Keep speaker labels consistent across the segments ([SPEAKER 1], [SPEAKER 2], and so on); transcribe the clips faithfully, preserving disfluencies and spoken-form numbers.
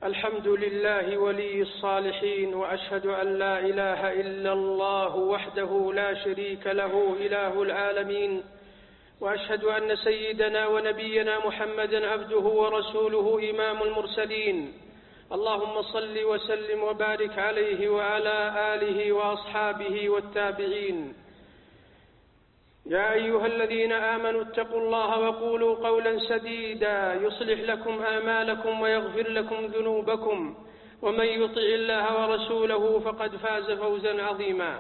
[SPEAKER 1] الحمد لله ولي الصالحين، وأشهد أن لا إله إلا الله وحده لا شريك له إله العالمين، وأشهد أن سيدنا ونبينا محمدا عبده ورسوله إمام المرسلين. اللهم صل وسلم وبارك عليه وعلى آله وأصحابه والتابعين. يا أيها الذين آمنوا اتقوا الله وقولوا قولا سديدا يصلح لكم أعمالكم ويغفر لكم ذنوبكم، ومن يطع الله ورسوله فقد فاز فوزا عظيما.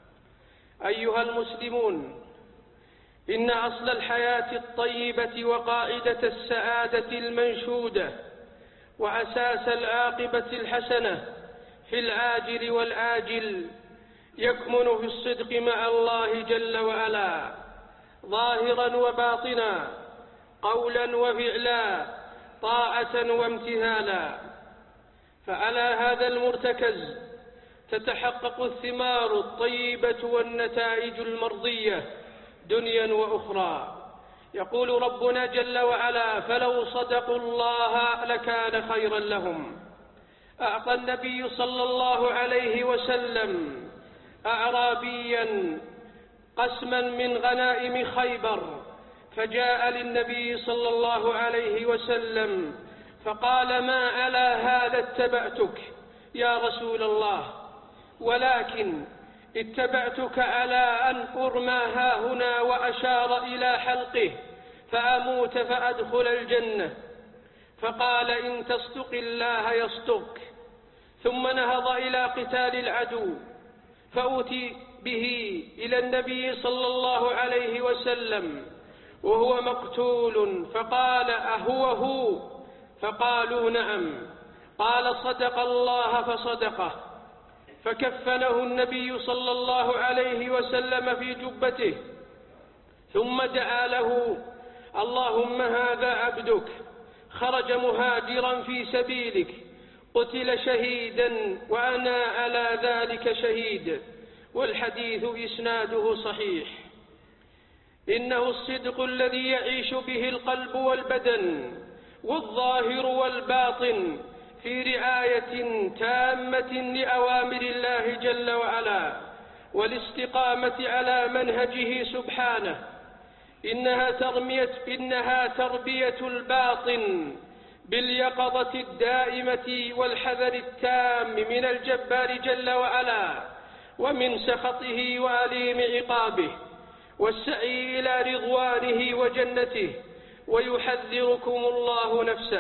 [SPEAKER 1] أيها المسلمون، إن أصل الحياة الطيبة وقاعدة السعادة المنشودة وأساس العاقبة الحسنة في العاجل والآجل يكمن في الصدق مع الله جل وعلا، ظاهرا وباطنا، قولا وفعلا، طاعة وامتثالا. فعلى هذا المرتكز تتحقق الثمار الطيبة والنتائج المرضية دنيا وأخرى. يقول ربنا جل وعلا: فلو صدقوا الله لكان خيرا لهم. أعطى النبي صلى الله عليه وسلم أعرابيا قسما من غنائم خيبر، فجاء للنبي صلى الله عليه وسلم فقال: ما على هذا اتبعتك يا رسول الله، ولكن اتبعتك على أن أرمى هاهنا، وأشار إلى حلقه، فأموت فأدخل الجنة. فقال: إن تصدق الله يصدق. ثم نهض إلى قتال العدو، فأتي به إلى النبي صلى الله عليه وسلم وهو مقتول، فقال: أهو هو؟ فقالوا: نعم. قال: صدق الله فصدقه. فكفنه النبي صلى الله عليه وسلم في جبته، ثم دعا له: اللهم هذا عبدك خرج مهاجرا في سبيلك، قتل شهيدا وأنا على ذلك شهيد. والحديث إسناده صحيح. إنه الصدق الذي يعيش به القلب والبدن والظاهر والباطن في رعاية تامة لأوامر الله جل وعلا، والاستقامة على منهجه سبحانه. إنها تربية, إنها تربية الباطن باليقظة الدائمة والحذر التام من الجبار جل وعلا ومن سخطه وأليم عقابه، والسعي إلى رضوانه وجنته، ويحذركم الله نفسه.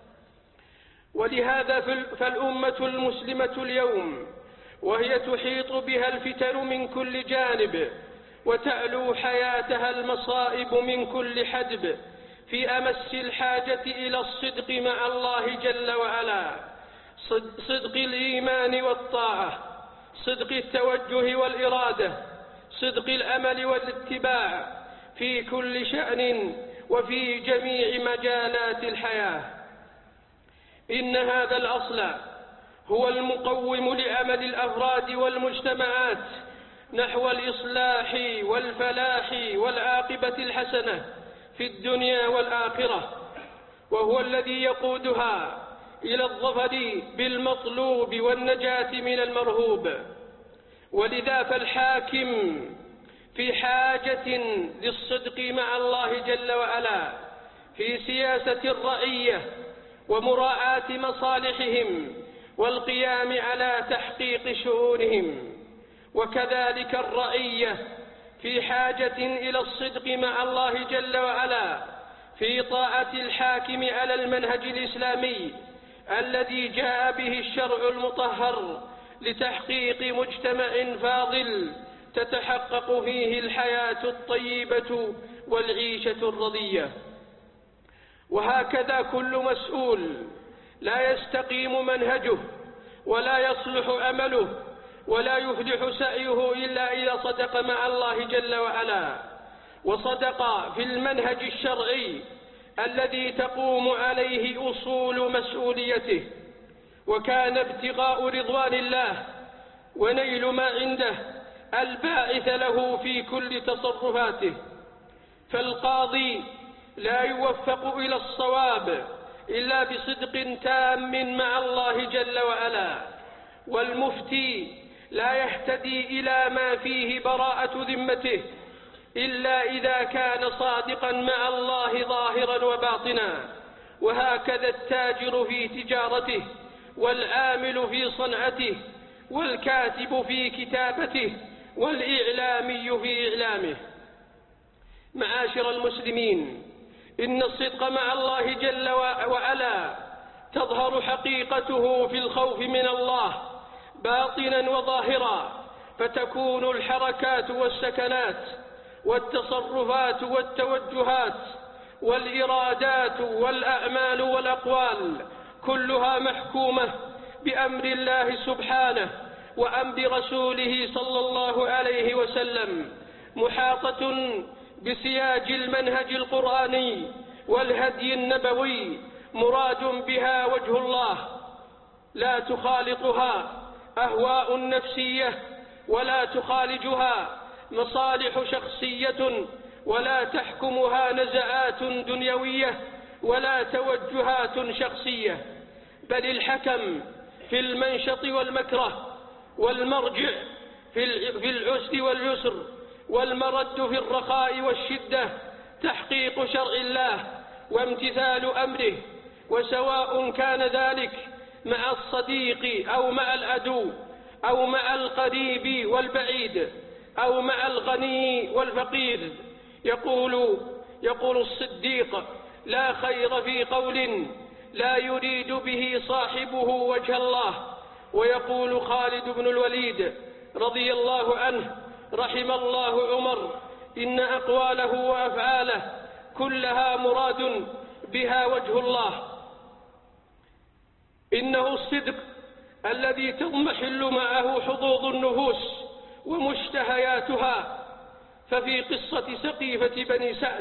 [SPEAKER 1] ولهذا فالأمة المسلمة اليوم وهي تحيط بها الفتن من كل جانب، وتعلو حياتها المصائب من كل حدب، في أمس الحاجة إلى الصدق مع الله جل وعلا، صدق الإيمان والطاعة، صدق التوجه والإرادة، صدق الأمل والاتباع في كل شأن وفي جميع مجالات الحياة. إن هذا الأصل هو المقوم لأمل الأفراد والمجتمعات نحو الإصلاح والفلاح والعاقبة الحسنة في الدنيا والآخرة، وهو الذي يقودها إلى الظفر بالمطلوب والنجاة من المرهوب. ولذا فالحاكم في حاجة للصدق مع الله جل وعلا في سياسة الرعية ومراعاة مصالحهم والقيام على تحقيق شؤونهم. وكذلك الرعية في حاجة إلى الصدق مع الله جل وعلا في طاعة الحاكم على المنهج الإسلامي الذي جاء به الشرع المطهر لتحقيق مجتمع فاضل تتحقق فيه الحياة الطيبة والعيشة الرضية. وهكذا كل مسؤول لا يستقيم منهجه ولا يصلح أمله ولا يفلح سعيه إلا إذا صدق مع الله جل وعلا، وصدق في المنهج الشرعي الذي تقوم عليه أصول مسؤوليته، وكان ابتغاء رضوان الله ونيل ما عنده الباعث له في كل تصرفاته. فالقاضي لا يوفق إلى الصواب إلا بصدق تام مع الله جل وعلا. والمفتي لا يهتدي إلى ما فيه براءة ذمته إلا إذا كان صادقا مع الله ظاهرا وباطنا. وهكذا التاجر في تجارته، والعامل في صنعته، والكاتب في كتابته، والإعلامي في إعلامه. معاشر المسلمين، إن الصدق مع الله جل وعلا تظهر حقيقته في الخوف من الله باطنا وظاهرا، فتكون الحركات والسكنات والتصرفات والتوجهات والإرادات والأعمال والأقوال كلها محكومة بأمر الله سبحانه وأمر رسوله صلى الله عليه وسلم، محاطة بسياج المنهج القرآني والهدي النبوي، مراد بها وجه الله، لا تخالطها أهواء نفسية، ولا تخالجها مصالح شخصية، ولا تحكمها نزعات دنيوية، ولا توجهات شخصية، بل الحكم في المنشط والمكره، والمرجع في العسر واليسر، والمرد في الرخاء والشدة تحقيق شرع الله وامتثال أمره، وسواء كان ذلك مع الصديق أو مع العدو، أو مع القريب والبعيد، أو مع الغني والفقير. يقول يقول الصديق: لا خير في قول لا يريد به صاحبه وجه الله. ويقول خالد بن الوليد رضي الله عنه: رحم الله عمر، إن أقواله وأفعاله كلها مراد بها وجه الله. إنه الصدق الذي تضمحل معه حظوظ النفوس ومشتهياتها. ففي قصة سقيفة بني سعد،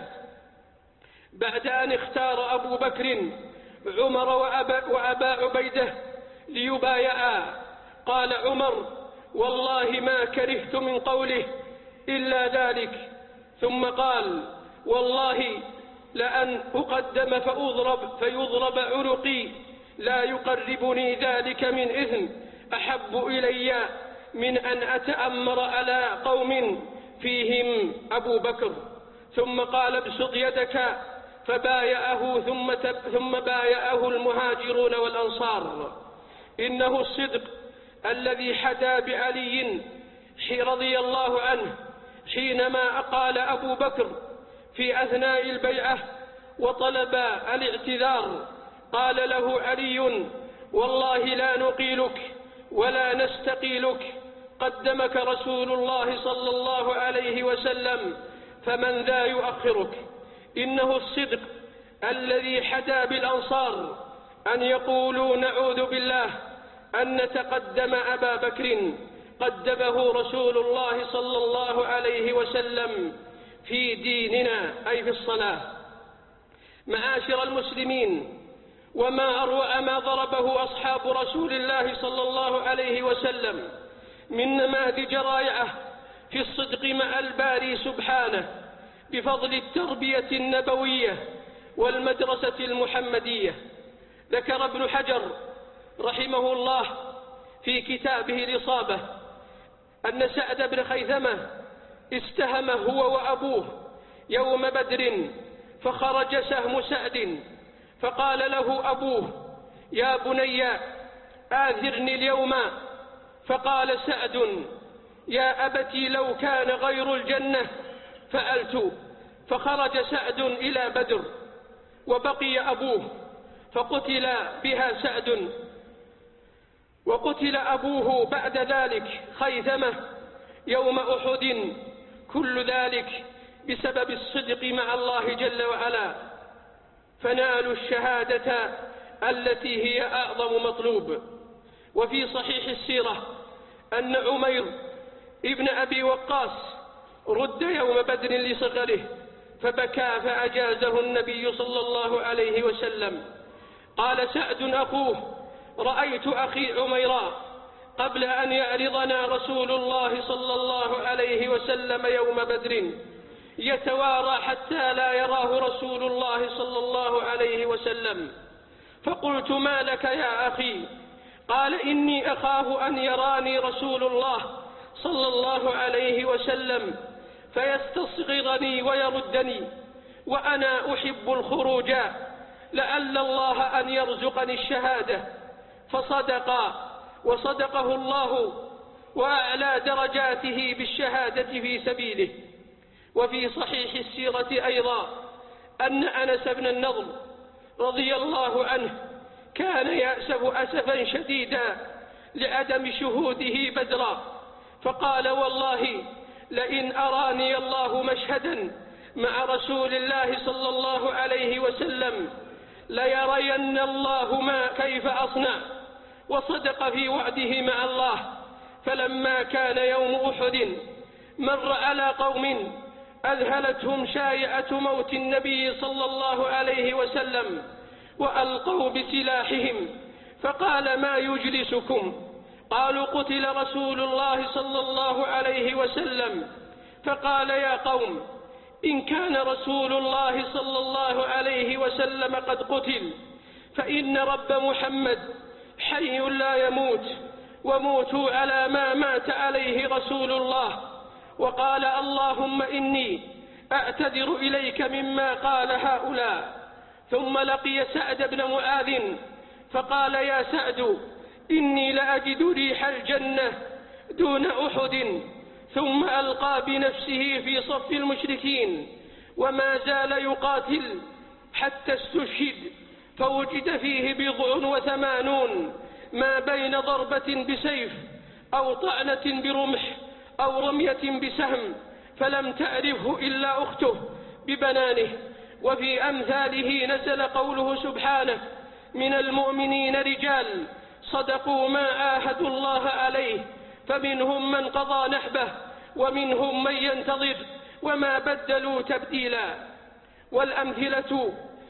[SPEAKER 1] بعد أن اختار أبو بكر عمر وأبا, وأبا عبيدة ليبايعا، قال عمر: والله ما كرهت من قوله إلا ذلك. ثم قال: والله لأن أقدم فأضرب فيضرب عنقي لا يقربني ذلك من إثم أحب إلي من أن أتأمر على قوم فيهم أبو بكر. ثم قال: ابسط يدك، فبايعه ثم, ثم بايعه المهاجرون والأنصار. إنه الصدق الذي حدا بعلي رضي الله عنه حينما أقال أبو بكر في أثناء البيعة وطلب الاعتذار، قال له علي: والله لا نقيلك ولا نستقيلك، قدمك رسول الله صلى الله عليه وسلم، فمن ذا يؤخرك. إنه الصدق الذي حدا بالأنصار أن يقولوا: نعوذ بالله أن نتقدم أبا بكر، قدمه رسول الله صلى الله عليه وسلم في ديننا، أي في الصلاة. معاشر المسلمين، وما أروع ما ضربه أصحاب رسول الله صلى الله عليه وسلم من نماذج رائعة في الصدق مع الباري سبحانه بفضل التربية النبوية والمدرسة المحمدية. ذكر ابن حجر رحمه الله في كتابه الإصابة أن سعد بن خيثمة استهم هو وأبوه يوم بدر، فخرج سهم سعد، فقال له أبوه: يا بني آذرني اليوم. فقال سعد: يا أبتي لو كان غير الجنة فألت. فخرج سعد إلى بدر، وبقي أبوه، فقتل بها سعد، وقتل أبوه بعد ذلك خيثمة يوم أحد. كل ذلك بسبب الصدق مع الله جل وعلا، فنالوا الشهادة التي هي أعظم مطلوب. وفي صحيح السيرة أن عمير ابن أبي وقاص رد يوم بدر لصغره فبكى، فأجازه النبي صلى الله عليه وسلم. قال سعد أخوه: رأيت أخي عميرا قبل أن يعرضنا رسول الله صلى الله عليه وسلم يوم بدر يتوارى حتى لا يراه رسول الله صلى الله عليه وسلم، فقلت: ما لك يا أخي؟ قال: إني أخاف أن يراني رسول الله صلى الله عليه وسلم فيستصغرني ويردني، وأنا أحب الخروج، لعل الله أن يرزقني الشهادة. فصدقا، وصدقه الله وأعلى درجاته بالشهادة في سبيله. وفي صحيح السيرة أيضا أن أنس بن النضر رضي الله عنه كان يأسف أسفا شديدا لعدم شهوده بدرا، فقال: والله لئن أراني الله مشهدا مع رسول الله صلى الله عليه وسلم ليرين الله ما كيف أصنع. وصدق في وعده مع الله. فلما كان يوم أحد مر على قوم أذهلتهم شائعة موت النبي صلى الله عليه وسلم وألقوا بسلاحهم، فقال: ما يجلسكم؟ قالوا: قتل رسول الله صلى الله عليه وسلم. فقال: يا قوم، إن كان رسول الله صلى الله عليه وسلم قد قتل فإن رب محمد حي لا يموت، وموتوا على ما مات عليه رسول الله. وقال: اللهم إني أعتذر إليك مما قال هؤلاء. ثم لقي سعد بن معاذ فقال: يا سعد، إني لأجد ريح الجنة دون أحد. ثم ألقى بنفسه في صف المشركين وما زال يقاتل حتى استشهد، فوجد فيه بضع وثمانون ما بين ضربة بسيف أو طعنة برمح أو رمية بسهم، فلم تعرفه إلا أخته ببنانه. وفي أمثاله نزل قوله سبحانه: من المؤمنين رجال صدقوا ما عاهدوا الله عليه، فمنهم من قضى نحبه ومنهم من ينتظر وما بدلوا تبديلا. والأمثلة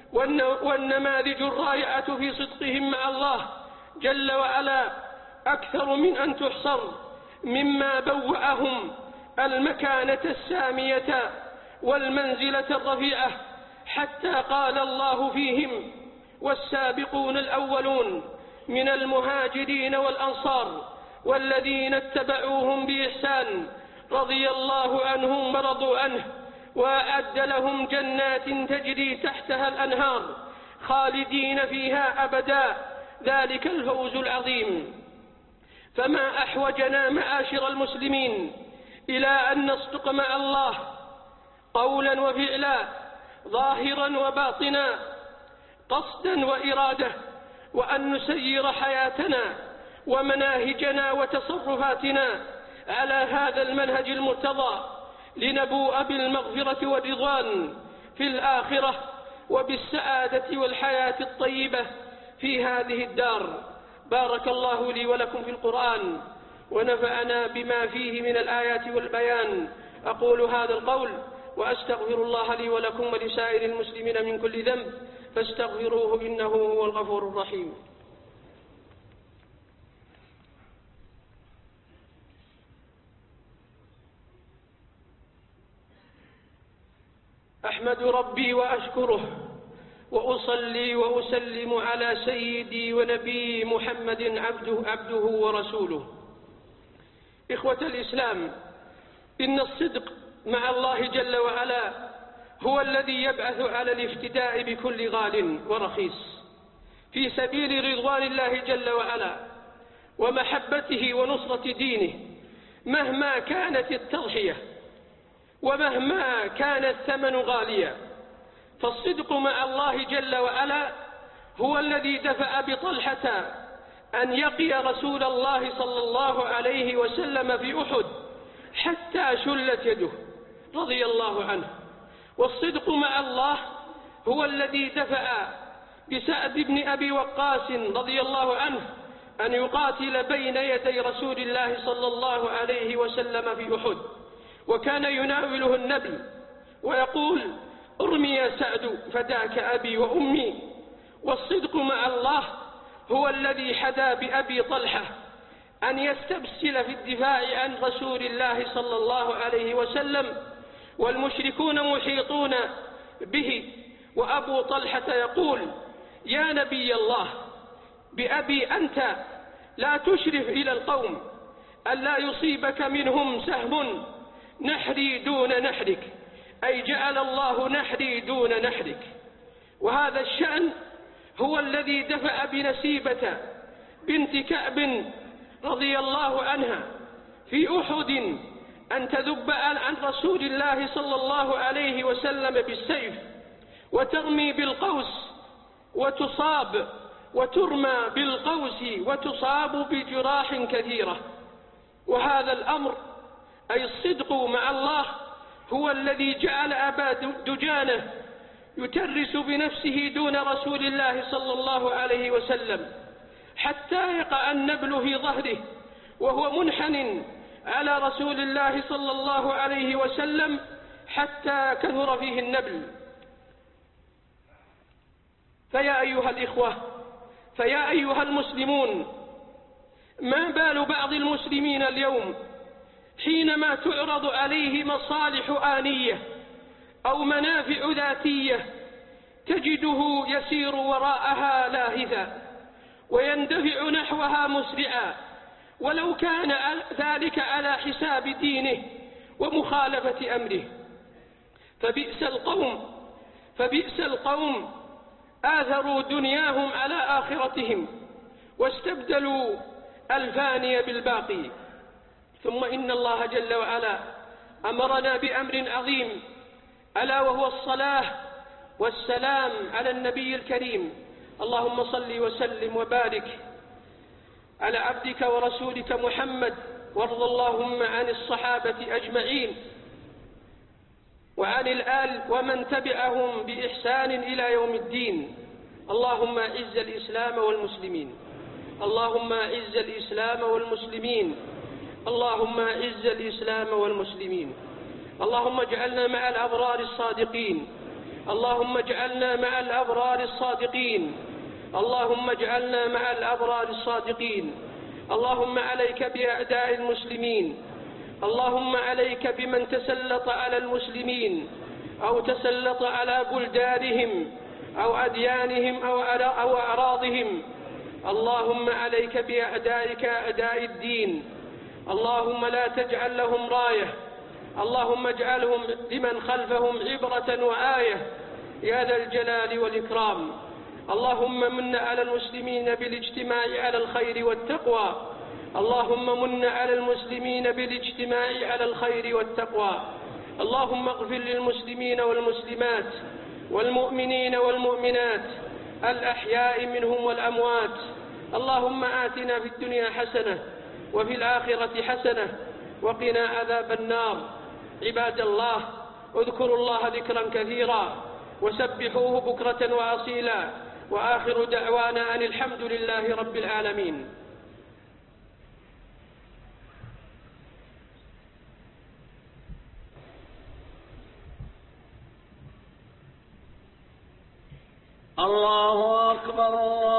[SPEAKER 1] والنماذج الرائعة في صدقهم مع الله جل وعلا أكثر من أن تحصر، مما بوأهم المكانة السامية والمنزلة الرفيعة، حتى قال الله فيهم: والسابقون الأولون من المهاجرين والأنصار والذين اتبعوهم بإحسان رضي الله عنهم ورضوا عنه، وأعد لهم جنات تجري تحتها الأنهار خالدين فيها أبدا، ذلك الفوز العظيم. فما أحوجنا معاشر المسلمين إلى أن نصدق مع الله قولا وفعلا، ظاهرا وباطنا، قصدا وإرادة، وأن نسير حياتنا ومناهجنا وتصرفاتنا على هذا المنهج المرتضى، لنبوء بالمغفرة والرضوان في الآخرة وبالسعادة والحياة الطيبة في هذه الدار. بارك الله لي ولكم في القرآن ونفعنا بما فيه من الآيات والبيان. أقول هذا القول وأستغفر الله لي ولكم ولسائر المسلمين من كل ذنب، فاستغفروه إنه هو الغفور الرحيم. أحمد ربي وأشكره وأصلي وأسلم على سيدي ونبي محمد عبده, عبده ورسوله. إخوة الإسلام، إن الصدق مع الله جل وعلا هو الذي يبعث على الافتداء بكل غال ورخيص في سبيل رضوان الله جل وعلا ومحبته ونصرة دينه، مهما كانت التضحية ومهما كان الثمن غاليا. فالصدق مع الله جل وعلا هو الذي دفع بطلحة أن يقي رسول الله صلى الله عليه وسلم في أحد حتى شلت يده رضي الله عنه. والصدق مع الله هو الذي دفع بسعد بن أبي وقاص رضي الله عنه أن يقاتل بين يدي رسول الله صلى الله عليه وسلم في أحد، وكان يناوله النبي ويقول: ارمي يا سعد فداك أبي وأمي. والصدق مع الله هو الذي حدا بأبي طلحة أن يستبسل في الدفاع عن رسول الله صلى الله عليه وسلم، والمشركون محيطون به، وأبو طلحة يقول: يا نبي الله بأبي أنت لا تشرف إلى القوم ألا يصيبك منهم سهم نحري دون نحرك، أي جعل الله نحري دون نحرك. وهذا الشأن هو الذي دفع بنسيبة بنت كعب رضي الله عنها في أحد أن تذب عن رسول الله صلى الله عليه وسلم بالسيف وترمي بالقوس وتصاب، وترمى بالقوس وتصاب بجراح كثيرة. وهذا الأمر أي الصدق مع الله هو الذي جعل أبا دجانة يترس بنفسه دون رسول الله صلى الله عليه وسلم حتى يقع النبل في ظهره وهو منحن على رسول الله صلى الله عليه وسلم حتى كثر فيه النبل. فيا أيها الإخوة، فيا أيها المسلمون، ما بال بعض المسلمين اليوم حينما تعرض عليه مصالح آنية أو منافع ذاتية تجده يسير وراءها لاهثا ويندفع نحوها مسرعا، ولو كان ذلك على حساب دينه ومخالفة أمره. فبئس القوم فبئس القوم آثروا دنياهم على آخرتهم واستبدلوا الفاني بالباقي. ثم إن الله جل وعلا أمرنا بأمر عظيم، ألا وهو الصلاة والسلام على النبي الكريم. اللهم صل وسلم وبارك على عبدك ورسولك محمد، وارض اللهم عن الصحابة أجمعين وعن الآل ومن تبعهم بإحسان إلى يوم الدين. اللهم أعز الإسلام والمسلمين، اللهم أعز الإسلام والمسلمين، اللهم أعز الإسلام والمسلمين. اللهم اجعلنا مع الأبرار الصادقين، اللهم اجعلنا مع الأبرار الصادقين، اللهم اجعلنا مع الأبرار الصادقين. اللهم عليك بأعداء المسلمين، اللهم عليك بمن تسلط على المسلمين أو تسلط على بلدانهم أو أديانهم أو أعراضهم. اللهم عليك بأعدائك أعداء الدين، اللهم لا تجعل لهم راية، اللهم اجعلهم لمن خلفهم عبرة وآية يا ذا الجلال والإكرام. اللهم من على المسلمين بالاجتماع على الخير والتقوى، اللهم من على المسلمين بالاجتماع على الخير والتقوى. اللهم اغفر للمسلمين والمسلمات والمؤمنين والمؤمنات الأحياء منهم والأموات. اللهم آتنا في الدنيا حسنة وفي الآخرة حسنة وقنا عذاب النار. عباد الله، اذكروا الله ذكرا كثيرا وسبحوه بكرة وأصيلا، وآخر دعوانا أن الحمد لله رب العالمين.
[SPEAKER 2] الله أكبر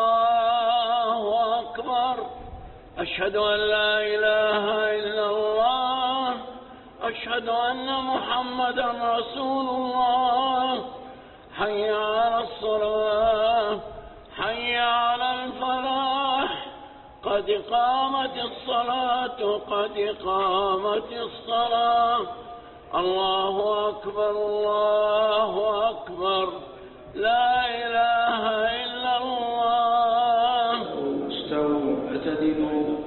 [SPEAKER 2] الله أكبر، أشهد أن لا إله إلا الله، أشهد أن محمدا رسول الله. حي على الصلاة، حي على الفلاح، قد قامت الصلاة، قد قامت الصلاة. الله أكبر الله أكبر، لا إله إلا الله.
[SPEAKER 3] استووا اعتدلوا.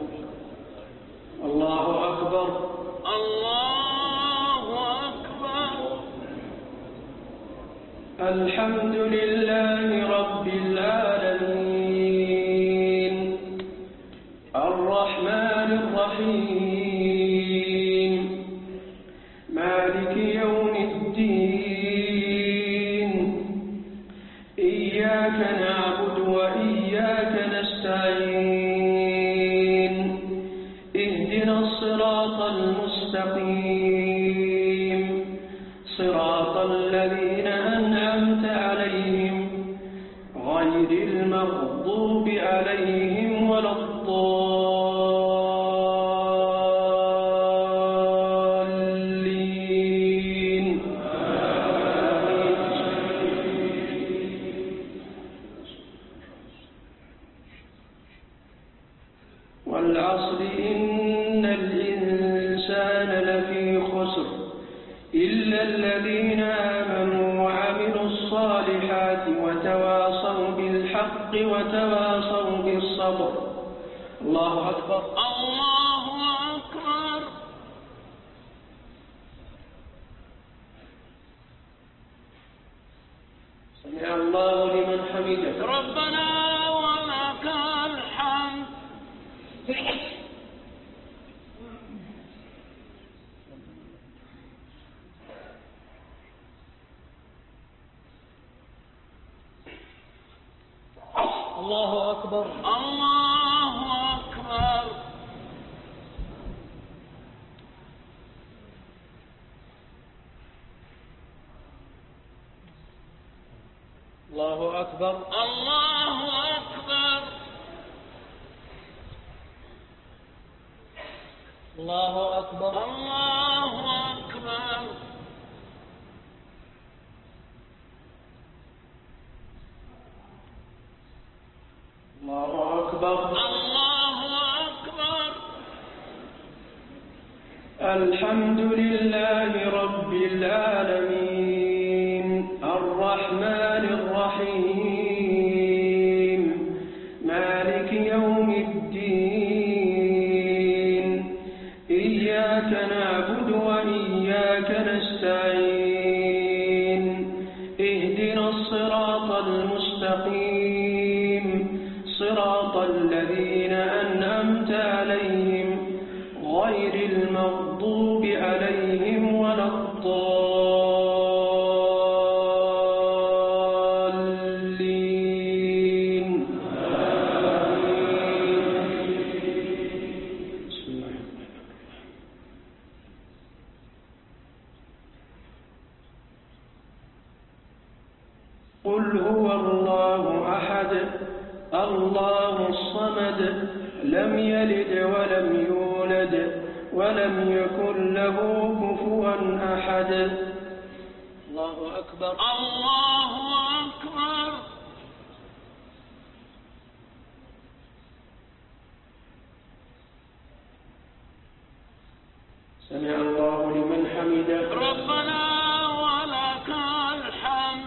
[SPEAKER 3] الله أكبر
[SPEAKER 2] الله أكبر.
[SPEAKER 3] الحمد لله رب العالمين، الرحمن الرحيم، مالك يوم الدين. إياك نعبد وإياك نستعين، اهدنا الصراط المستقيم، صراط الذين أنعمت عليهم غير المغضوب عليهم ولا الضالين. بالحق وتواصوا بالصبر. الله أكبر.
[SPEAKER 2] الله أكبر.
[SPEAKER 3] سمع الله لمن حمده.
[SPEAKER 2] ربنا ولك الحمد.
[SPEAKER 4] الله أكبر.
[SPEAKER 2] الله أكبر.
[SPEAKER 4] الله أكبر.
[SPEAKER 2] الله أكبر.
[SPEAKER 4] الله أكبر.
[SPEAKER 2] الله أكبر.
[SPEAKER 3] الله أكبر.
[SPEAKER 2] الله أكبر.
[SPEAKER 3] الحمد لله رب العالمين الرحمن الرحيم مالك يوم الدين إياك نعبد وإياك نستعين اهدنا الصراط المستقيم صراط الذين أنعمت عليهم غير المغضوب عليهم ولا الضالين. قل هو الله أحد الله الصمد لم يلد ولم يولد ولم يكن له كفوا أحد.
[SPEAKER 4] الله أكبر.
[SPEAKER 2] الله أكبر.
[SPEAKER 3] سمع الله لمن حمده.
[SPEAKER 2] ربنا ولك الحمد.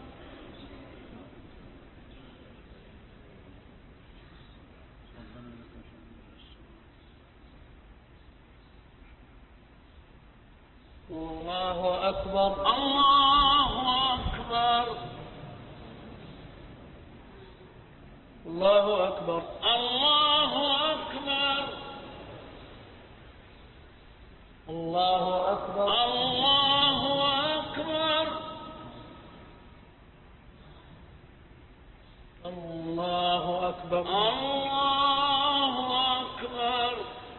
[SPEAKER 4] الله أكبر.
[SPEAKER 2] الله أكبر.
[SPEAKER 4] الله أكبر.
[SPEAKER 2] الله أكبر.
[SPEAKER 4] الله أكبر.
[SPEAKER 2] الله أكبر.
[SPEAKER 4] الله أكبر.
[SPEAKER 2] الله أكبر.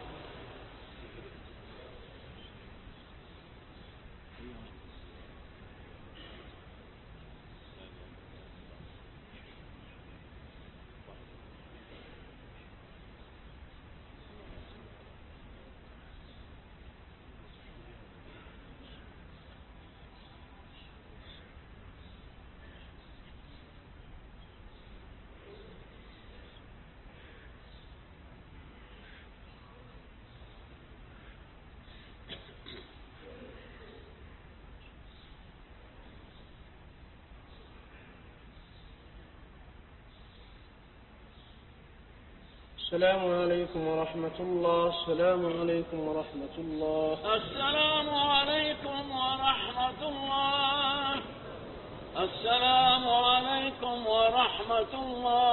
[SPEAKER 4] السلام عليكم ورحمة الله. السلام عليكم ورحمة الله.
[SPEAKER 2] السلام عليكم ورحمة الله. السلام عليكم ورحمة الله.